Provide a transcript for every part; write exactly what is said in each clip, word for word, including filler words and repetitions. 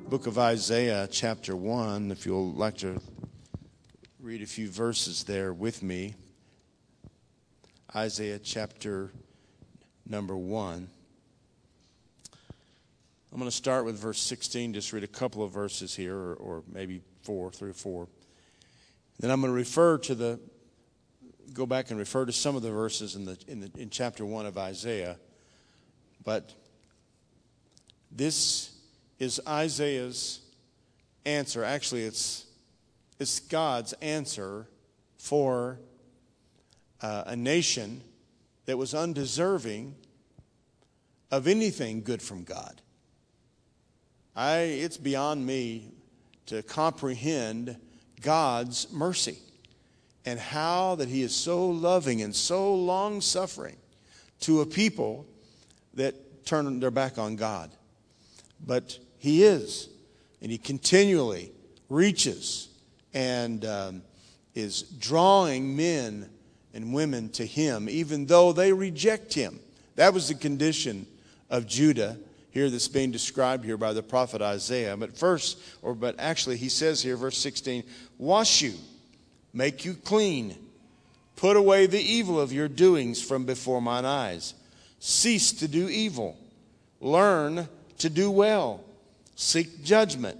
Book of Isaiah, chapter one, if you'll like to read a few verses there with me. Isaiah chapter number one. I'm going to start with verse sixteen, just read a couple of verses here, or, or maybe four, three or four. Then I'm going to refer to the, go back and refer to some of the verses in the in the in chapter one of Isaiah. But this is Isaiah's answer. Actually, it's it's God's answer for uh, a nation that was undeserving of anything good from God. I it's beyond me to comprehend God's mercy and how that He is so loving and so long-suffering to a people that turn their back on God. But He is, and He continually reaches and um, is drawing men and women to Him, even though they reject Him. That was the condition of Judah here that's being described here by the prophet Isaiah. But first, or but actually he says here, verse sixteen, wash you, make you clean, put away the evil of your doings from before mine eyes. Cease to do evil, learn to do well, seek judgment,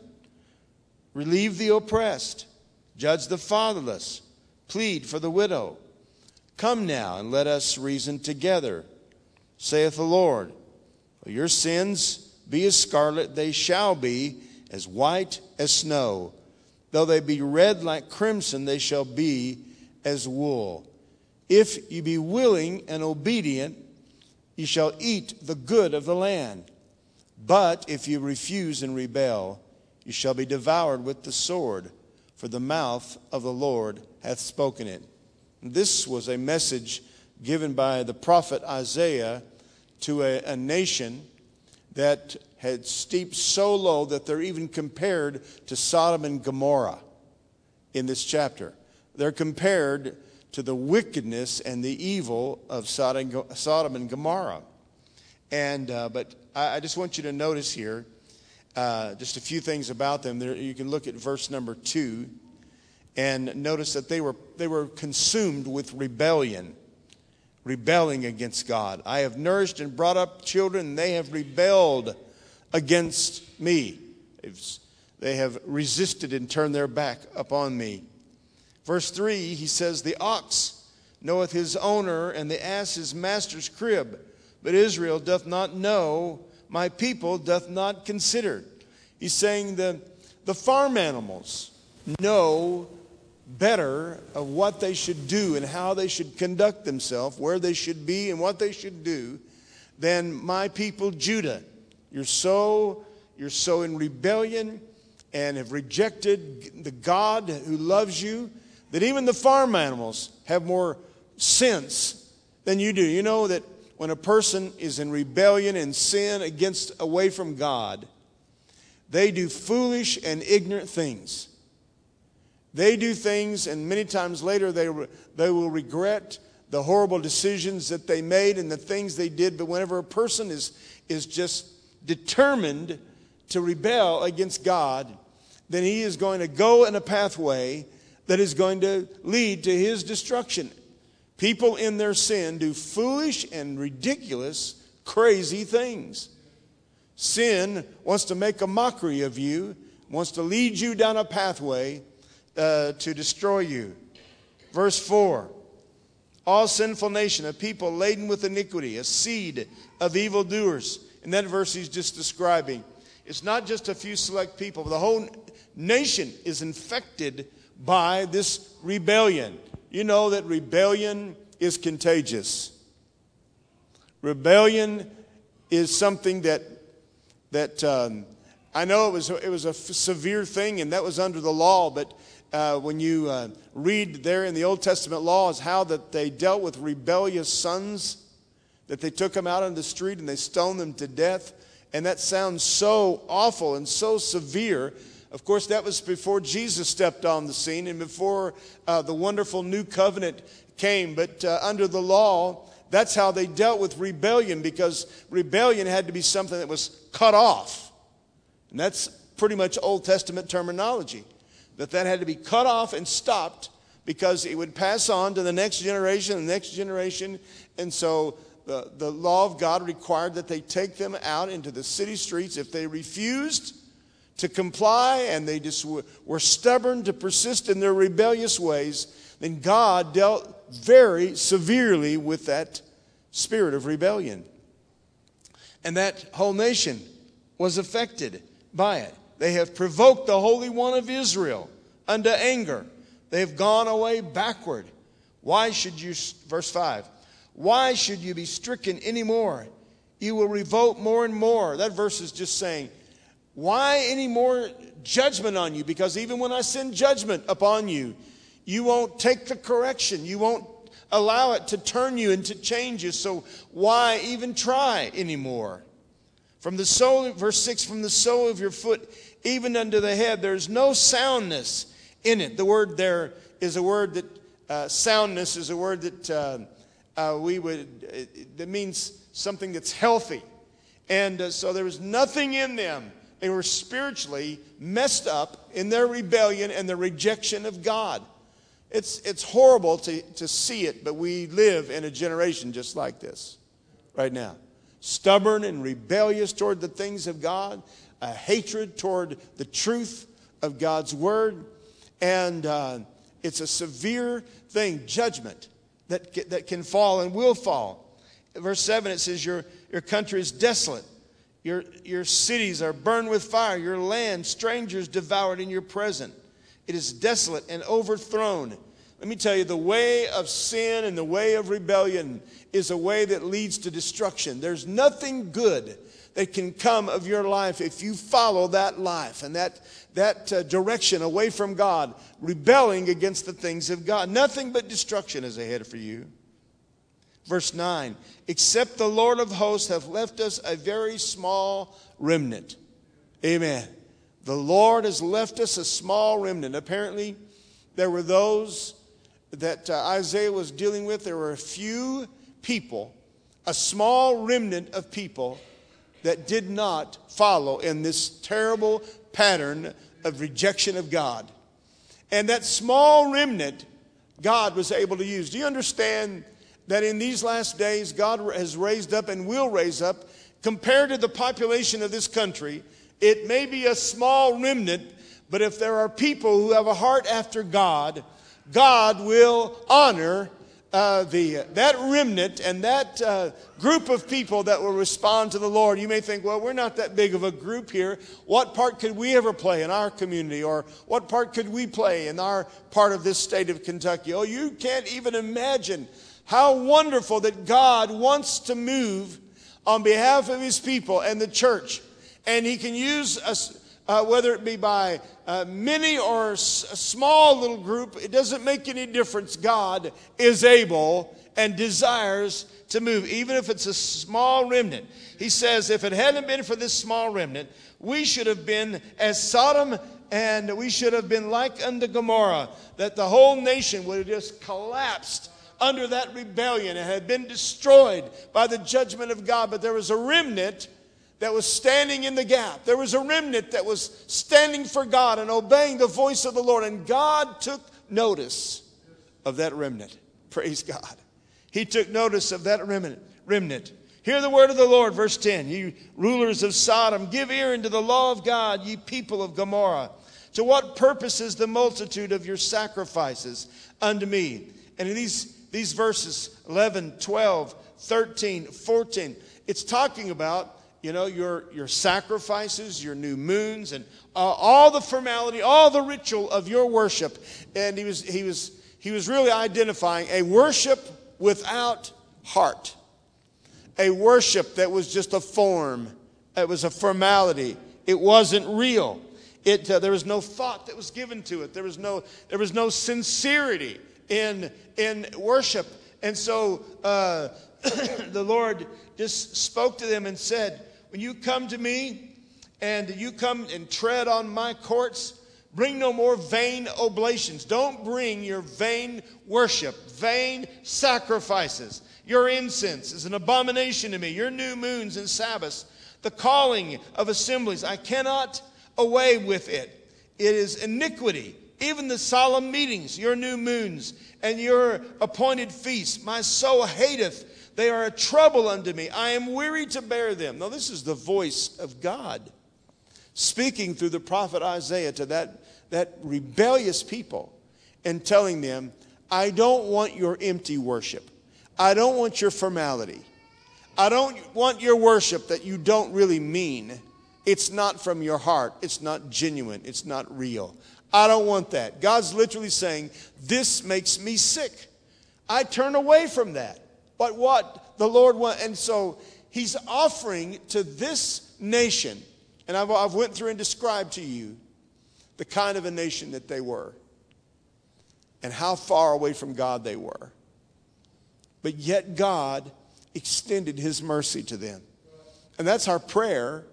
relieve the oppressed, judge the fatherless, plead for the widow. Come now and let us reason together, saith the Lord. Your sins be as scarlet, they shall be as white as snow. Though they be red like crimson, they shall be as wool. If you be willing and obedient, you shall eat the good of the land. But if you refuse and rebel, you shall be devoured with the sword, for the mouth of the Lord hath spoken it. This was a message given by the prophet Isaiah to a, a nation that had steeped so low that they're even compared to Sodom and Gomorrah in this chapter. They're compared to the wickedness and the evil of Sodom and Gomorrah. And uh, but I, I just want you to notice here uh, just a few things about them. There, you can look at verse number two and notice that they were they were consumed with rebellion. Rebelling against God. I have nourished and brought up children, and they have rebelled against me. They have resisted and turned their back upon me. Verse three, he says, the ox knoweth his owner, and the ass his master's crib. But Israel doth not know, my people doth not consider. He's saying the, the farm animals know better of what they should do and how they should conduct themselves, where they should be and what they should do, than my people Judah. You're so you're so in rebellion and have rejected the God who loves you that even the farm animals have more sense than you do. You know that when a person is in rebellion and sin against away from God, they do foolish and ignorant things. They do things, and many times later they they will regret the horrible decisions that they made and the things they did. But whenever a person is is just determined to rebel against God, then he is going to go in a pathway that is going to lead to his destruction. People in their sin do foolish and ridiculous, crazy things. Sin wants to make a mockery of you, wants to lead you down a pathway Uh, to destroy you. Verse four, all sinful nation, a people laden with iniquity, a seed of evildoers. In that verse he's just describing, it's not just a few select people. The whole nation is infected by this rebellion. You know that rebellion is contagious. Rebellion is something that that um, I know it was it was a severe thing, and that was under the law, but Uh, when you uh, read there in the Old Testament laws how that they dealt with rebellious sons, that they took them out on the street and they stoned them to death. And that sounds so awful and so severe. Of course, that was before Jesus stepped on the scene and before uh, the wonderful new covenant came. But uh, under the law, that's how they dealt with rebellion, because rebellion had to be something that was cut off. And that's pretty much Old Testament terminology, that that had to be cut off and stopped because it would pass on to the next generation, the next generation. And so the, the law of God required that they take them out into the city streets. If they refused to comply and they just were stubborn to persist in their rebellious ways, then God dealt very severely with that spirit of rebellion. And that whole nation was affected by it. They have provoked the Holy One of Israel unto anger. They have gone away backward. Why should you, verse five, why should you be stricken anymore? You will revolt more and more. That verse is just saying, why any more judgment on you? Because even when I send judgment upon you, you won't take the correction. You won't allow it to turn you and to change you. So why even try anymore? From the sole, verse six, from the sole of your foot even unto the head, there's no soundness in it. The word there is a word that, uh, soundness is a word that uh, uh, we would, it, that means something that's healthy. And uh, so there was nothing in them. They were spiritually messed up in their rebellion and the rejection of God. It's, it's horrible to, to see it, but we live in a generation just like this right now. Stubborn and rebellious toward the things of God, a hatred toward the truth of God's word, and uh, it's a severe thing, judgment that, that can fall and will fall. Verse seven, it says, your, your country is desolate. Your, your cities are burned with fire. Your land, strangers devoured in your presence. It is desolate and overthrown. Let me tell you, the way of sin and the way of rebellion is a way that leads to destruction. There's nothing good that can come of your life if you follow that life and that, that uh, direction away from God, rebelling against the things of God. Nothing but destruction is ahead for you. Verse nine, except the Lord of hosts have left us a very small remnant. Amen. The Lord has left us a small remnant. Apparently, there were those that uh, Isaiah was dealing with. There were a few people, a small remnant of people that did not follow in this terrible pattern of rejection of God. And that small remnant, God was able to use. Do you understand that in these last days, God has raised up and will raise up, compared to the population of this country, it may be a small remnant, but if there are people who have a heart after God, God will honor uh, the that remnant and that uh, group of people that will respond to the Lord. You may think, well, we're not that big of a group here. What part could we ever play in our community? Or what part could we play in our part of this state of Kentucky? Oh, you can't even imagine how wonderful that God wants to move on behalf of his people and the church. And he can use us, uh, whether it be by uh, many or s- a small little group, it doesn't make any difference. God is able and desires to move, even if it's a small remnant. He says, if it hadn't been for this small remnant, we should have been as Sodom, and we should have been like unto Gomorrah, that the whole nation would have just collapsed under that rebellion and had been destroyed by the judgment of God. But there was a remnant that was standing in the gap. There was a remnant that was standing for God and obeying the voice of the Lord. And God took notice of that remnant. Praise God. He took notice of that remnant. remnant. Hear the word of the Lord, verse ten. You rulers of Sodom, give ear unto the law of God, ye people of Gomorrah. To what purpose is the multitude of your sacrifices unto me? And in these, these verses, eleven, twelve, thirteen, fourteen, it's talking about, you know, your, your sacrifices, your new moons, and uh, all the formality, all the ritual of your worship. And he was, he was, he was really identifying a worship without heart. A worship that was just a form. It was a formality. It wasn't real. It, uh, there was no thought that was given to it. There was no, there was no sincerity in, in worship. And so uh, the Lord just spoke to them and said, when you come to me and you come and tread on my courts, bring no more vain oblations. Don't bring your vain worship, vain sacrifices. Your incense is an abomination to me. Your new moons and Sabbaths, the calling of assemblies. I cannot away with it. It is iniquity. Even the solemn meetings, your new moons, and your appointed feasts, my soul hateth. They are a trouble unto me. I am weary to bear them. Now, this is the voice of God speaking through the prophet Isaiah to that, that rebellious people and telling them, I don't want your empty worship. I don't want your formality. I don't want your worship that you don't really mean. It's not from your heart. It's not genuine. It's not real. I don't want that. God's literally saying, this makes me sick. I turn away from that. But what the Lord wants, and so he's offering to this nation, and I've, I've went through and described to you the kind of a nation that they were and how far away from God they were. But yet God extended his mercy to them. And that's our prayer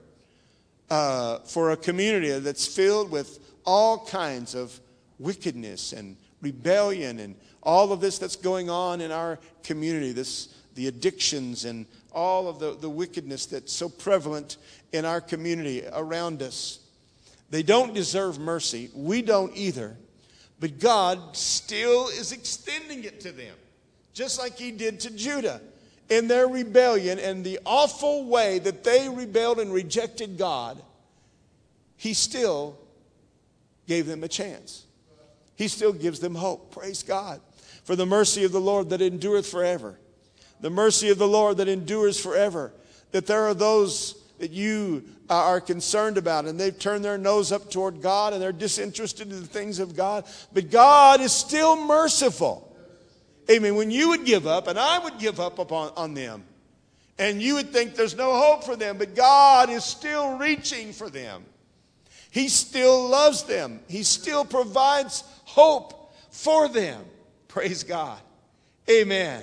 uh, for a community that's filled with all kinds of wickedness and rebellion and all of this that's going on in our community, this the addictions and all of the, the wickedness that's so prevalent in our community around us. They don't deserve mercy. We don't either. But God still is extending it to them, just like he did to Judah in their rebellion and the awful way that they rebelled and rejected God. He still gave them a chance. He still gives them hope. Praise God. For the mercy of the Lord that endureth forever. The mercy of the Lord that endures forever. That there are those that you are concerned about and they've turned their nose up toward God and they're disinterested in the things of God. But God is still merciful. Amen. When you would give up and I would give up upon on them and you would think there's no hope for them, but God is still reaching for them. He still loves them. He still provides hope for them. Praise God. Amen.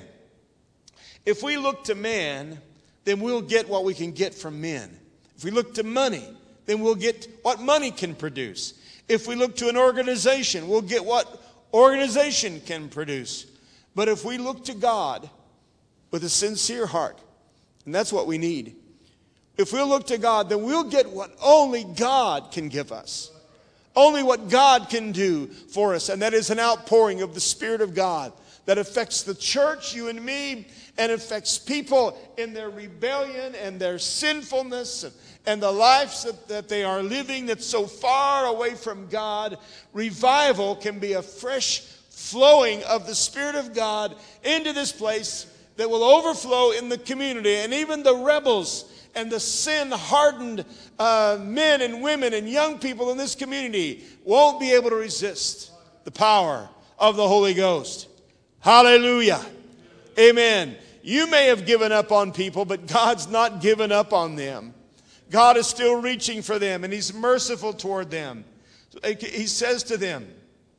If we look to man, then we'll get what we can get from men. If we look to money, then we'll get what money can produce. If we look to an organization, we'll get what organization can produce. But if we look to God with a sincere heart, and that's what we need. If we'll look to God, then we'll get what only God can give us. Only what God can do for us. And that is an outpouring of the Spirit of God that affects the church, you and me, and affects people in their rebellion and their sinfulness and, and the lives that, that they are living that's so far away from God. Revival can be a fresh flowing of the Spirit of God into this place that will overflow in the community. And even the rebels and the sin-hardened uh, men and women and young people in this community won't be able to resist the power of the Holy Ghost. Hallelujah. Amen. You may have given up on people, but God's not given up on them. God is still reaching for them, and he's merciful toward them. He says to them,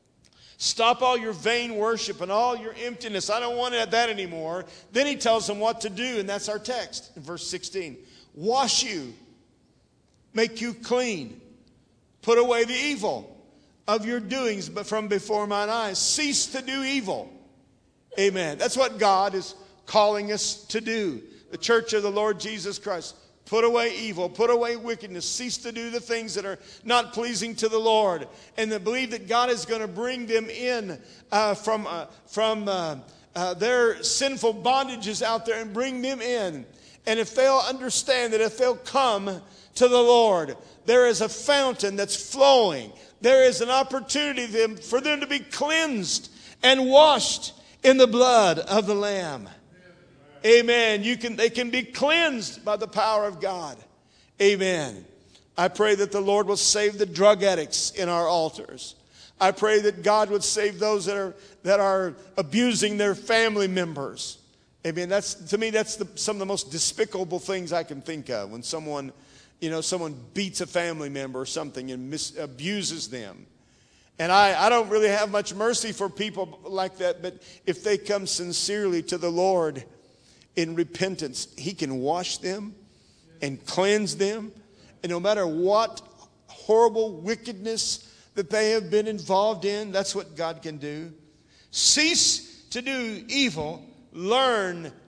stop all your vain worship and all your emptiness. I don't want that anymore. Then he tells them what to do, and that's our text in verse sixteen. Wash you, make you clean, put away the evil of your doings but from before mine eyes. Cease to do evil. Amen. That's what God is calling us to do. The church of the Lord Jesus Christ. Put away evil, put away wickedness, cease to do the things that are not pleasing to the Lord, and to believe that God is going to bring them in uh, from, uh, from uh, uh, their sinful bondages out there and bring them in. And if they'll understand that if they'll come to the Lord, there is a fountain that's flowing. There is an opportunity for them to be cleansed and washed in the blood of the Lamb. Amen. You can, they can be cleansed by the power of God. Amen. I pray that the Lord will save the drug addicts in our altars. I pray that God would save those that are, that are abusing their family members. Amen. That's, to me, that's the, some of the most despicable things I can think of. When someone, you know, someone beats a family member or something and mis- abuses them. And I, I don't really have much mercy for people like that. But if they come sincerely to the Lord in repentance, he can wash them and cleanse them. And no matter what horrible wickedness that they have been involved in, that's what God can do. Cease to do evil. Learn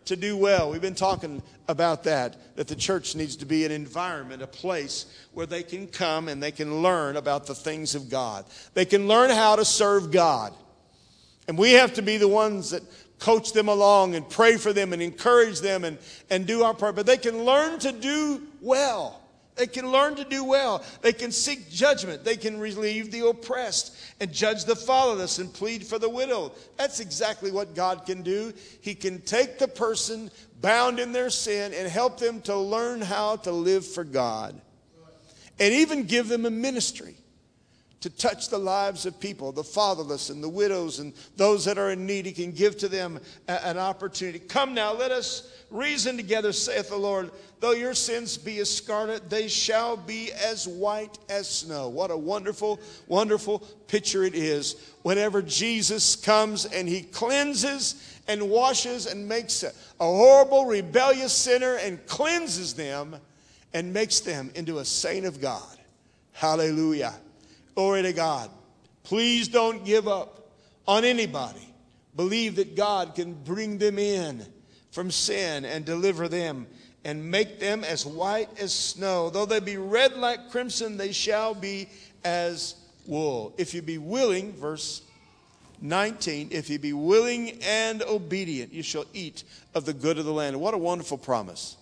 to do well. We've been talking about that, that the church needs to be an environment, a place where they can come and they can learn about the things of God. They can learn how to serve God. And we have to be the ones that coach them along and pray for them and encourage them and, and do our part. But they can learn to do well. They can learn to do well. They can seek judgment. They can relieve the oppressed and judge the fatherless and plead for the widow. That's exactly what God can do. He can take the person bound in their sin and help them to learn how to live for God. And even give them a ministry to touch the lives of people, the fatherless and the widows and those that are in need. He can give to them a, an opportunity. Come now, let us reason together, saith the Lord. Though your sins be as scarlet, they shall be as white as snow. What a wonderful, wonderful picture it is. Whenever Jesus comes and he cleanses and washes and makes a, a horrible, rebellious sinner and cleanses them and makes them into a saint of God. Hallelujah. Glory to God. Please don't give up on anybody. Believe that God can bring them in from sin and deliver them and make them as white as snow. Though they be red like crimson, they shall be as wool. If you be willing, verse nineteen, if you be willing and obedient, you shall eat of the good of the land. What a wonderful promise.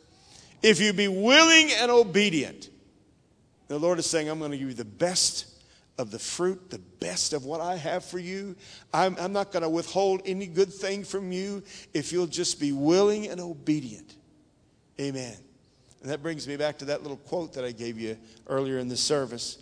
If you be willing and obedient, the Lord is saying, I'm going to give you the best of the fruit, the best of what I have for you. I'm, I'm not going to withhold any good thing from you if you'll just be willing and obedient. Amen. And that brings me back to that little quote that I gave you earlier in the service.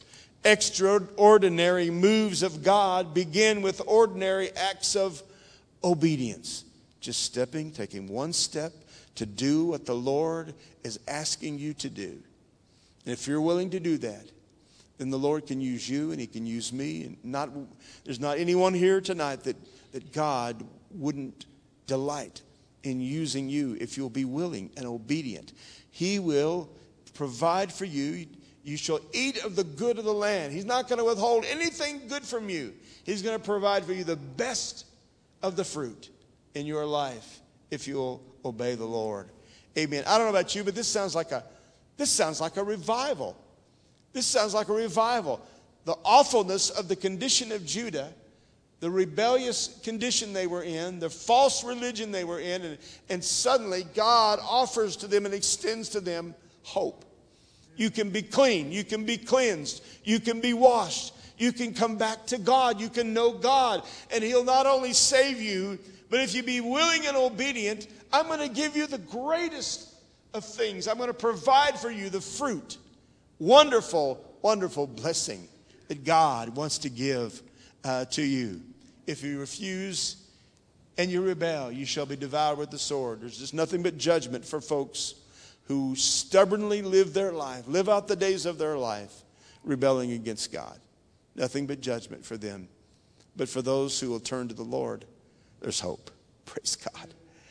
Extraordinary moves of God begin with ordinary acts of obedience. Just stepping, taking one step to do what the Lord is asking you to do. And if you're willing to do that, then the Lord can use you and he can use me. And not, there's not anyone here tonight that, that God wouldn't delight in using you if you'll be willing and obedient. He will provide for you. You shall eat of the good of the land. He's not going to withhold anything good from you. He's going to provide for you the best of the fruit in your life if you'll obey the Lord. Amen. I don't know about you, but this sounds like a this sounds like a revival. This sounds like a revival. The awfulness of the condition of Judah, the rebellious condition they were in, the false religion they were in, and, and suddenly God offers to them and extends to them hope. You can be clean. You can be cleansed. You can be washed. You can come back to God. You can know God. And he'll not only save you, but if you be willing and obedient, I'm going to give you the greatest of things. I'm going to provide for you the fruit. Wonderful, wonderful blessing that God wants to give uh, to you. If you refuse and you rebel, you shall be devoured with the sword. There's just nothing but judgment for folks who stubbornly live their life, live out the days of their life, rebelling against God. Nothing but judgment for them. But for those who will turn to the Lord, there's hope. Praise God.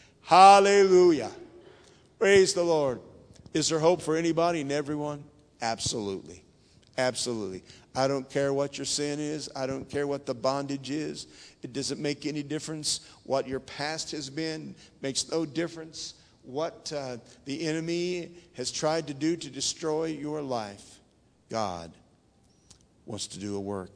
Hallelujah. Praise the Lord. Is there hope for anybody and everyone? Absolutely. Absolutely. I don't care what your sin is. I don't care what the bondage is. It doesn't make any difference what your past has been. It makes no difference what uh, the enemy has tried to do to destroy your life. God wants to do a work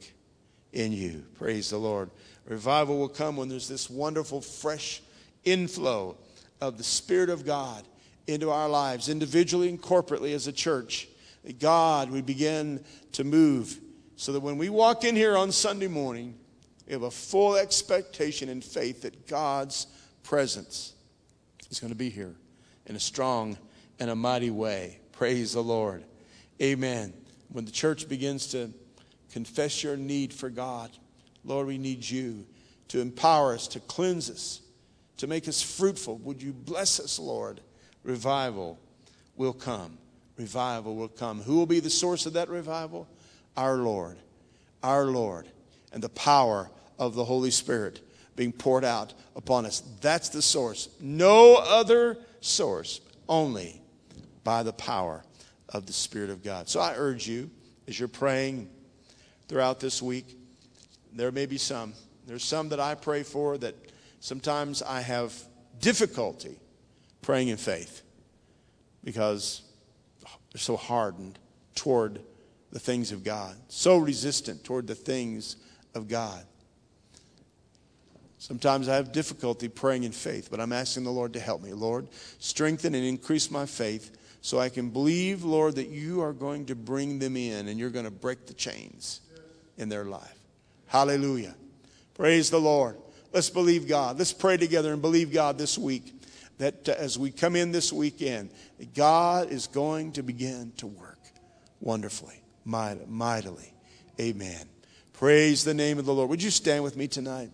in you. Praise the Lord. Revival will come when there's this wonderful, fresh inflow of the Spirit of God into our lives, individually and corporately as a church. That God would begin to move so that when we walk in here on Sunday morning, we have a full expectation and faith that God's presence is going to be here in a strong and a mighty way. Praise the Lord. Amen. When the church begins to confess your need for God, Lord, we need you to empower us, to cleanse us, to make us fruitful. Would you bless us, Lord? Revival will come. Revival will come. Who will be the source of that revival? Our Lord. Our Lord. And the power of the Holy Spirit being poured out upon us. That's the source. No other source. Only by the power of the Spirit of God. So I urge you, as you're praying throughout this week, there may be some. There's some that I pray for that sometimes I have difficulty praying in faith because they're so hardened toward the things of God, so resistant toward the things of God. Sometimes I have difficulty praying in faith, but I'm asking the Lord to help me. Lord, strengthen and increase my faith so I can believe, Lord, that you are going to bring them in and you're going to break the chains in their life. Hallelujah. Praise the Lord. Let's believe God. Let's pray together and believe God this week that uh, as we come in this weekend, God is going to begin to work wonderfully, mightily. Amen. Praise the name of the Lord. Would you stand with me tonight?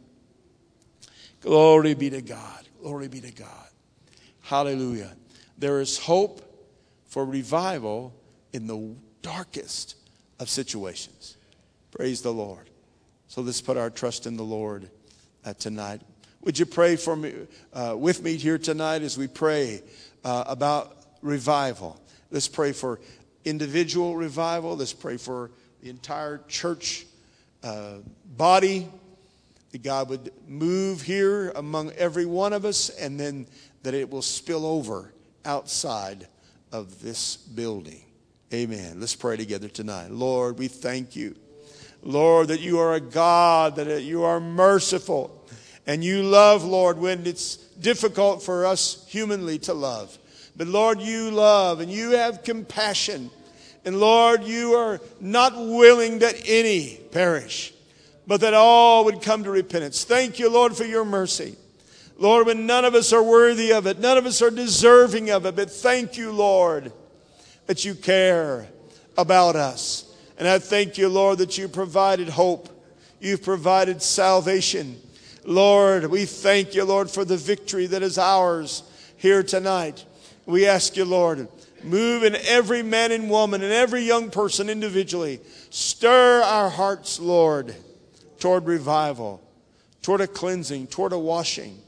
Glory be to God. Glory be to God. Hallelujah. There is hope for revival in the darkest of situations. Praise the Lord. So let's put our trust in the Lord uh, tonight. Would you pray for me, uh, with me here tonight as we pray uh, about revival? Let's pray for individual revival. Let's pray for the entire church uh, body. That God would move here among every one of us, and then that it will spill over outside of this building. Amen. Let's pray together tonight. Lord, we thank you. Lord, that you are a God, that you are merciful. And you love, Lord, when it's difficult for us humanly to love. But Lord, you love and you have compassion. And Lord, you are not willing that any perish, but that all would come to repentance. Thank you, Lord, for your mercy. Lord, when none of us are worthy of it, none of us are deserving of it, but thank you, Lord, that you care about us. And I thank you, Lord, that you provided hope. You've provided salvation. Lord, we thank you, Lord, for the victory that is ours here tonight. We ask you, Lord, move in every man and woman and every young person individually. Stir our hearts, Lord, toward revival, toward a cleansing, toward a washing.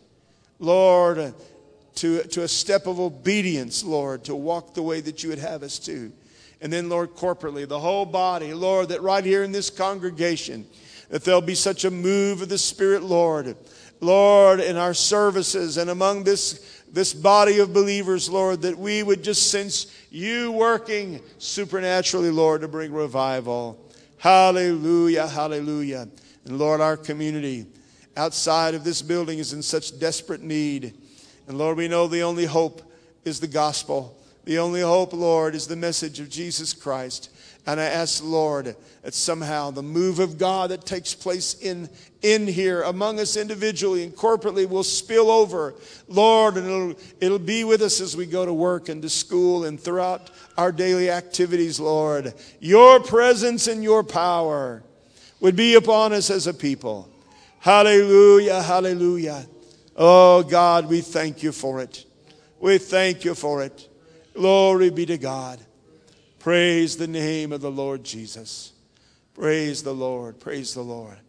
Lord, to, to a step of obedience, Lord, to walk the way that you would have us to. And then, Lord, corporately, the whole body, Lord, that right here in this congregation, that there'll be such a move of the Spirit, Lord. Lord, in our services and among this, this body of believers, Lord, that we would just sense you working supernaturally, Lord, to bring revival. Hallelujah, hallelujah. And Lord, our community outside of this building is in such desperate need. And Lord, we know the only hope is the gospel. The only hope, Lord, is the message of Jesus Christ. And I ask, Lord, that somehow the move of God that takes place in, in here among us individually and corporately will spill over, Lord, and it'll, it'll be with us as we go to work and to school and throughout our daily activities, Lord. Your presence and your power would be upon us as a people. Hallelujah, hallelujah. Oh, God, we thank you for it. We thank you for it. Glory be to God. Praise the name of the Lord Jesus. Praise the Lord. Praise the Lord.